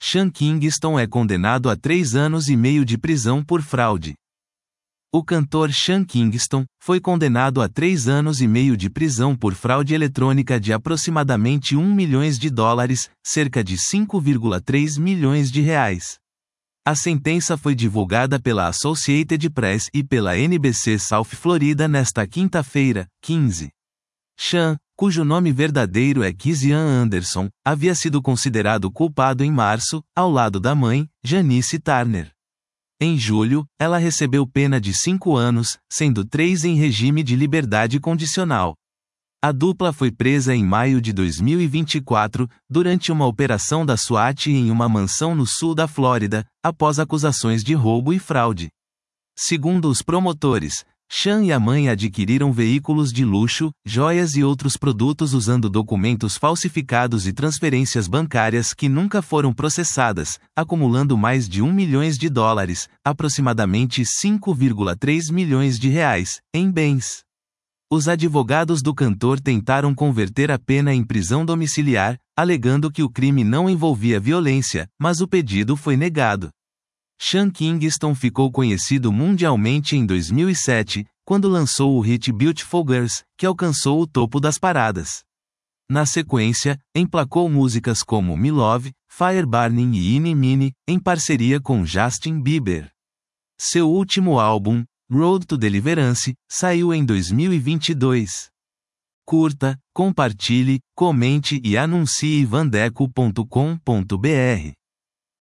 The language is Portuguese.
Sean Kingston é condenado a 3 anos e meio de prisão por fraude. O cantor Sean Kingston foi condenado a 3 anos e meio de prisão por fraude eletrônica de aproximadamente US$ 1 milhão, cerca de 5,3 milhões de reais. A sentença foi divulgada pela Associated Press e pela NBC South Florida nesta quinta-feira, 15. Sean, cujo nome verdadeiro é Kezian Anderson, havia sido considerado culpado em março, ao lado da mãe, Janice Turner. Em julho, ela recebeu pena de 5 anos, sendo 3 em regime de liberdade condicional. A dupla foi presa em maio de 2024, durante uma operação da SWAT em uma mansão no sul da Flórida, após acusações de roubo e fraude. Segundo os promotores, Sean e a mãe adquiriram veículos de luxo, joias e outros produtos usando documentos falsificados e transferências bancárias que nunca foram processadas, acumulando mais de US$ 1 milhão, aproximadamente 5,3 milhões de reais, em bens. Os advogados do cantor tentaram converter a pena em prisão domiciliar, alegando que o crime não envolvia violência, mas o pedido foi negado. Sean Kingston ficou conhecido mundialmente em 2007, quando lançou o hit Beautiful Girls, que alcançou o topo das paradas. Na sequência, emplacou músicas como Me Love, Fire Burning e Eeny Meeny, em parceria com Justin Bieber. Seu último álbum, Road to Deliverance, saiu em 2022. Curta, compartilhe, comente e anuncie vandeco.com.br.